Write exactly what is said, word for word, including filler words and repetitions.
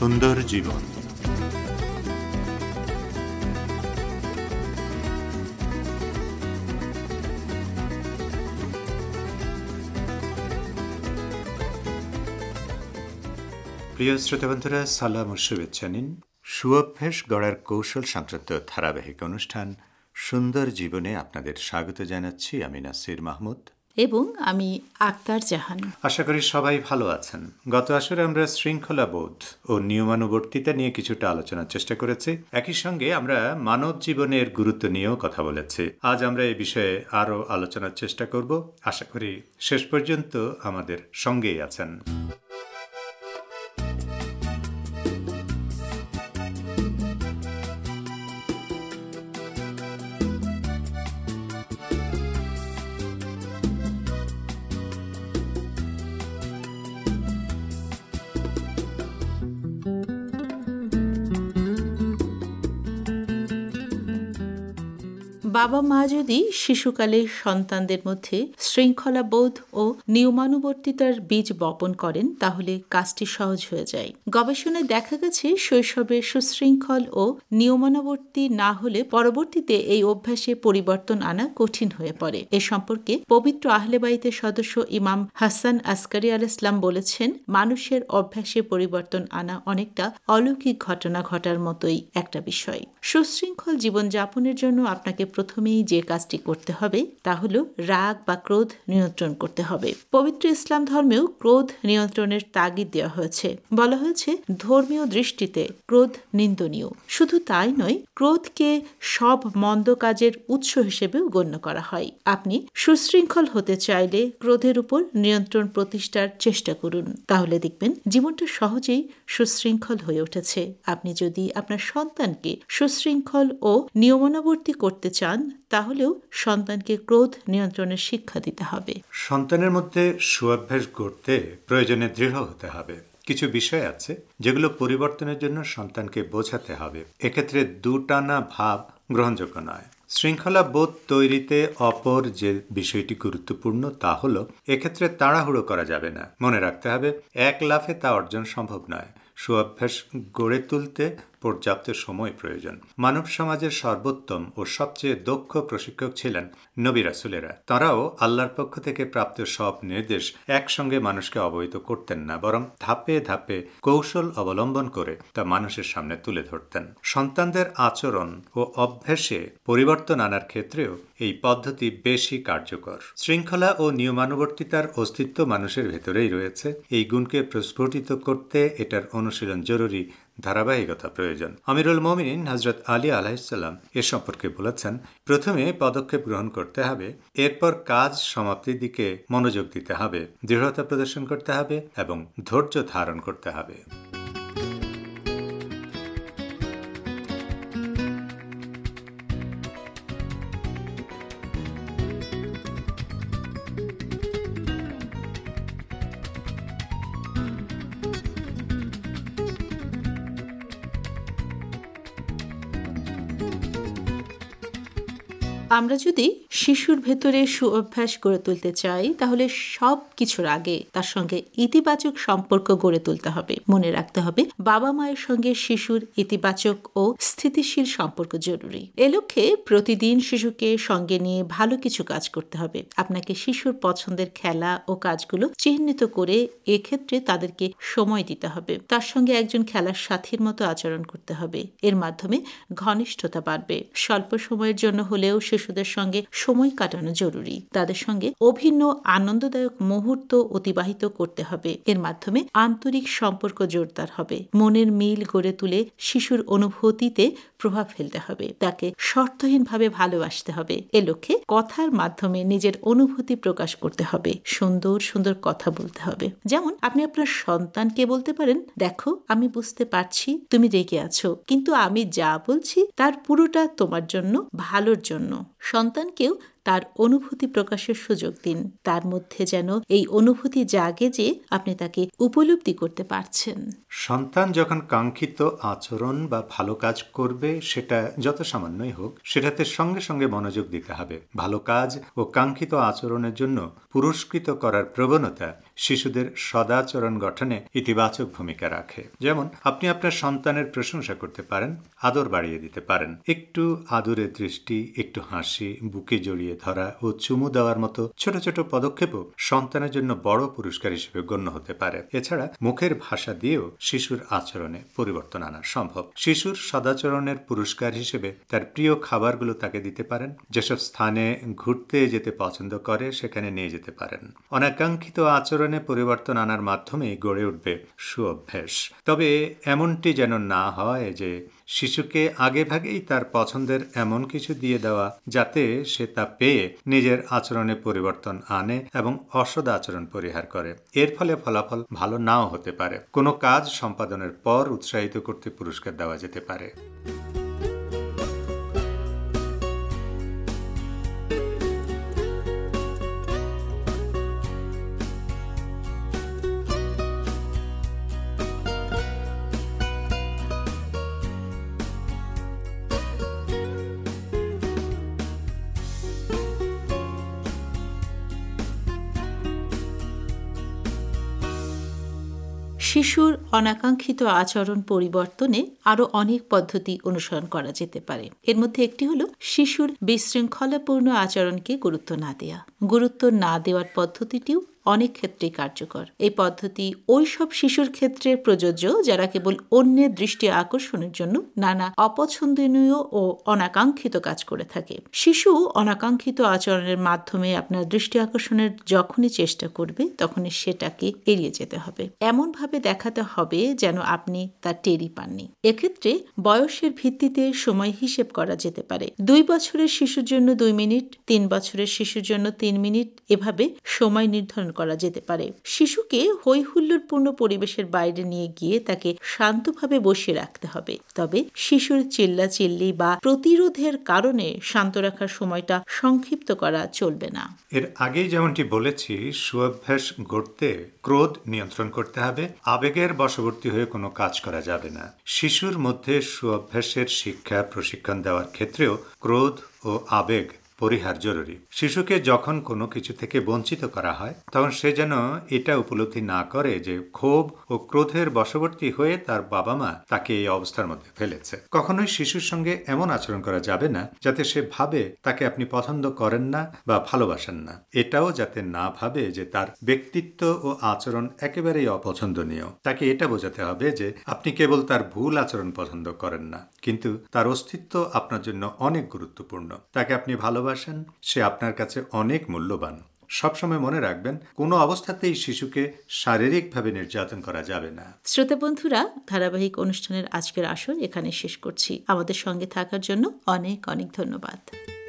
সুন্দর জীবন। প্রিয় শ্রোতাবন্ধুরা, সালাম ও শুভেচ্ছা নিন। সুঅভ্যাস গড়ার কৌশল সংক্রান্ত ধারাবাহিক অনুষ্ঠান সুন্দর জীবনে আপনাদের স্বাগত জানাচ্ছি। আমি নাসির মাহমুদ এবং আমি আক্তার জাহান। আশা করি সবাই ভালো আছেন। গত আসরে আমরা শৃঙ্খলা বোধ ও নিয়মানুবর্তিতা নিয়ে কিছুটা আলোচনার চেষ্টা করেছি। একই সঙ্গে আমরা মানব জীবনের গুরুত্ব নিয়েও কথা বলেছি। আজ আমরা এই বিষয়ে আরও আলোচনার চেষ্টা করব। আশা করি শেষ পর্যন্ত আমাদের সঙ্গেই আছেন। বাবা মা যদি শিশুকালে সন্তানদের মধ্যে শৃঙ্খলাবোধ ও নিয়মানুবর্তিতার বীজ বপন করেন তাহলে কাজটি সহজ হয়ে যায়। গবেষণায় দেখা গেছে শৈশবে সুশৃঙ্খল ও নিয়মানুবর্তী না হলে পরবর্তীতে এই অভ্যাসে পরিবর্তন আনা কঠিন হয়ে পড়ে। এ সম্পর্কে পবিত্র আহলে বাইতের সদস্য ইমাম হাসান আসকারী আলাইহিস সালাম বলেছেন, মানুষের অভ্যাসে পরিবর্তন আনা অনেকটা অলৌকিক ঘটনা ঘটার মতোই একটা বিষয়। সুশৃঙ্খল জীবনযাপনের জন্য আপনাকে প্রথমেই যে কাজটি করতে হবে তা হল রাগ বা ক্রোধ নিয়ন্ত্রণ করতে হবে। পবিত্র ইসলাম ধর্মেও ক্রোধ নিয়ন্ত্রণের তাগিদ দেওয়া হয়েছে। বলা হয়েছে, ধর্মীয় দৃষ্টিতে ক্রোধ নিন্দনীয়। শুধু তাই নয়, ক্রোধকে সব মন্দ কাজের উৎস হিসেবেও গণ্য করা হয়। আপনি সুশৃঙ্খল হতে চাইলে ক্রোধের উপর নিয়ন্ত্রণ প্রতিষ্ঠার চেষ্টা করুন, তাহলে দেখবেন জীবনটা সহজেই সুশৃঙ্খল হয়ে উঠেছে। আপনি যদি আপনার সন্তানকে সুশৃঙ্খল ও নিয়মানুবর্তী করতে চান তাহলেও সন্তানকে ক্রোধ নিয়ন্ত্রণের শিক্ষা দিতে হবে। সন্তানের মধ্যে সুঅভ্যাস গড়তে প্রয়োজনে দৃঢ় হতে হবে। কিছু বিষয় আছে যেগুলো পরিবর্তনের জন্য সন্তানকে বোঝাতে হবে। এক্ষেত্রে দুটানা ভাব গ্রহণযোগ্য নয়। শৃঙ্খলা বোধ তৈরিতে অপর যে বিষয়টি গুরুত্বপূর্ণ তা হলো, এক্ষেত্রে তাড়াহুড়ো করা যাবে না। মনে রাখতে হবে, এক লাফে তা অর্জন সম্ভব নয়। সুঅভ্যাস গড়ে তুলতে পর্যাপ্ত সময় প্রয়োজন। মানব সমাজের সর্বোত্তম ও সবচেয়ে দক্ষ প্রশিক্ষক ছিলেন নবী রাসূলেরা। তাঁরাও আল্লাহর পক্ষ থেকে প্রাপ্ত সব নির্দেশ একসঙ্গে মানুষকে অবহিত করতেন না, বরং ধাপে ধাপে কৌশল অবলম্বন করে তা মানুষের সামনে তুলে ধরতেন। সন্তানদের আচরণ ও অভ্যাসে পরিবর্তন আনার ক্ষেত্রেও এই পদ্ধতি বেশি কার্যকর। শৃঙ্খলা ও নিয়মানুবর্তিতার অস্তিত্ব মানুষের ভেতরেই রয়েছে। এই গুণকে প্রস্ফুটিত করতে এটার অনুশীলন জরুরি, ধারাবাহিকতা প্রয়োজন। আমিরুল মুমিনিন হযরত আলী আলাইহিস সালাম এ সম্পর্কে বলেছেন, প্রথমে পদক্ষেপ গ্রহণ করতে হবে, এরপর কাজ সমাপ্তির দিকে মনোযোগ দিতে হবে, দৃঢ়তা প্রদর্শন করতে হবে এবং ধৈর্য ধারণ করতে হবে। আমরা যদি শিশুর ভেতরে সুঅভ্যাস গড়ে তুলতে চাই তাহলে সব কিছুর আগে তার সঙ্গে ইতিবাচক সম্পর্ক গড়ে তুলতে হবে। মনে রাখতে হবে, বাবা মায়ের সঙ্গে শিশুর ইতিবাচক ও স্থিতিশীল সম্পর্ক জরুরি। এ লক্ষ্যে প্রতিদিন শিশুকে সঙ্গে নিয়ে ভালো কিছু কাজ করতে হবে। আপনাকে শিশুর পছন্দের খেলা ও কাজগুলো চিহ্নিত করে এক্ষেত্রে তাদেরকে সময় দিতে হবে। তার সঙ্গে একজন খেলার সাথীর মতো আচরণ করতে হবে। এর মাধ্যমে ঘনিষ্ঠতা বাড়বে। স্বল্প সময়ের জন্য হলেও শিশুদের সঙ্গে সময় কাটানো জরুরি। তাদের সঙ্গে অভিন্ন আনন্দদায়ক মুহূর্ত অতিবাহিত করতে হবে। এর মাধ্যমে আন্তরিক সম্পর্ক জোরদার হবে। মনের মিল গড়ে তুলে শিশুর অনুভূতিতে প্রভাব ফেলতে হবে। তাকে শর্তহীনভাবে ভালোবাসতে হবে। এ লক্ষ্যে কথার মাধ্যমে নিজের অনুভূতি প্রকাশ করতে হবে। সুন্দর সুন্দর কথা বলতে হবে। যেমন আপনি আপনার সন্তানকে বলতে পারেন, দেখো, আমি বুঝতে পারছি তুমি রেগে আছো, কিন্তু আমি যা বলছি তার পুরোটা তোমার জন্য, ভালোর জন্য। সন্তানকেও তার অনুভূতি প্রকাশের সুযোগ দিন। তার মধ্যে যেন এই অনুভূতি জাগে যে আপনি তাকে উপলব্ধি করতে পারছেন। সন্তান যখন কাঙ্ক্ষিত আচরণ বা ভালো কাজ করবে, সেটা যত সামান্যই হোক, সেটাতে সঙ্গে সঙ্গে মনোযোগ দিতে হবে। ভালো কাজ ও কাঙ্ক্ষিত আচরণের জন্য পুরস্কৃত করার প্রবণতা শিশুদের সদাচরণ গঠনে ইতিবাচক ভূমিকা রাখে। যেমন আপনি আপনার সন্তানের প্রশংসা করতে পারেন, আদর বাড়িয়ে দিতে পারেন। একটু আদরের দৃষ্টি, একটু হাসি, বুকে জড়িয়ে ধরা ও চুমু দেওয়ার মতো ছোট ছোট পদক্ষেপও সন্তানের জন্য বড় পুরস্কার হিসেবে গণ্য হতে পারে। এছাড়া মুখের ভাষা দিয়েও শিশুর আচরণে পরিবর্তন আনা সম্ভব। শিশুর সদাচরণের পুরস্কার হিসেবে তার প্রিয় খাবারগুলো তাকে দিতে পারেন। যেসব স্থানে ঘুরতে যেতে পছন্দ করে সেখানে নিয়ে যেতে পারেন। অনাকাঙ্ক্ষিত আচরণে পরিবর্তন আনার মাধ্যমে গড়ে উঠবে সুঅভ্যাস। তবে এমনটি যেন না হয় যে শিশুকে আগেভাগেই তার পছন্দের এমন কিছু দিয়ে দেওয়া যাতে সে তা পেয়ে নিজের আচরণে পরিবর্তন আনে এবং অসদ আচরণ পরিহার করে। এর ফলে ফলাফল ভালো নাও হতে পারে। কোনো কাজ সম্পাদনের পর উৎসাহিত করতে পুরস্কার দেওয়া যেতে পারে। শিশুর অনাকাঙ্ক্ষিত আচরণ পরিবর্তনে আরও অনেক পদ্ধতি অনুসরণ করা যেতে পারে। এর মধ্যে একটি হলো শিশুর বিশৃঙ্খলাপূর্ণ আচরণকে গুরুত্ব না দেওয়া। গুরুত্ব না দেওয়ার পদ্ধতিটিও অনেক ক্ষেত্রেই কার্যকর। এই পদ্ধতি ওই সব শিশুর ক্ষেত্রে প্রযোজ্য যারা কেবল অন্যের দৃষ্টি আকর্ষণের জন্য নানা অপছন্দনীয় ও অনাকাঙ্ক্ষিত কাজ করে থাকে। শিশু অনাকাঙ্ক্ষিত আচরণের মাধ্যমে আপনার দৃষ্টি আকর্ষণের যখনই চেষ্টা করবে তখনই সেটাকে এড়িয়ে যেতে হবে। এমনভাবে দেখাতে হবে যেন আপনি তা টেরই পাননি। এক্ষেত্রে বয়সের ভিত্তিতে সময় হিসেব করা যেতে পারে। দুই বছরের শিশুর জন্য দুই মিনিট, তিন বছরের শিশুর জন্য তিন মিনিট, এভাবে সময় নির্ধারণ করা যেতে পারে। শিশুকে হই হুল্লোড়পূর্ণ পরিবেশের বাইরে নিয়ে গিয়ে তাকে শান্তভাবে বসিয়ে রাখতে হবে। তবে শিশুর চিল্লাচিল্লি বা প্রতিরোধের কারণে শান্ত রাখার সময়টা সংক্ষিপ্ত করা চলবে না। এর আগেই যেমনটি বলেছি, সুঅভ্যাস গড়তে ক্রোধ নিয়ন্ত্রণ করতে হবে। আবেগের বশবর্তী হয়ে কোনো কাজ করা যাবে না। শিশুর মধ্যে সুঅভ্যাসের শিক্ষা প্রশিক্ষণ দেওয়ার ক্ষেত্রেও ক্রোধ ও আবেগ পরিহার জরুরি। শিশুকে যখন কোনো কিছু থেকে বঞ্চিত করা হয় তখন সে যেন এটা উপলব্ধি না করে যে ক্ষোভ ও ক্রোধের বশবর্তী হয়ে তার বাবা মা তাকে এই অবস্থার মধ্যে ফেলেছে। কখনোই শিশুর সঙ্গে এমন আচরণ করা যাবে না যাতে সে ভাবে তাকে আপনি পছন্দ করেন না বা ভালোবাসেন না। এটাও যাতে না ভাবে যে তার ব্যক্তিত্ব ও আচরণ একেবারেই অপছন্দনীয়। তাকে এটা বোঝাতে হবে যে আপনি কেবল তার ভুল আচরণ পছন্দ করেন না, কিন্তু তার অস্তিত্ব আপনার জন্য অনেক গুরুত্বপূর্ণ। তাকে আপনি ভালোবাসেন, সে আপনার কাছে অনেক মূল্যবান। সবসময় মনে রাখবেন, কোনো অবস্থাতেই শিশুকে শারীরিকভাবে নির্যাতন করা যাবে না। শ্রোতা বন্ধুরা, ধারাবাহিক অনুষ্ঠানের আজকের আসর এখানে শেষ করছি। আমাদের সঙ্গে থাকার জন্য অনেক অনেক ধন্যবাদ।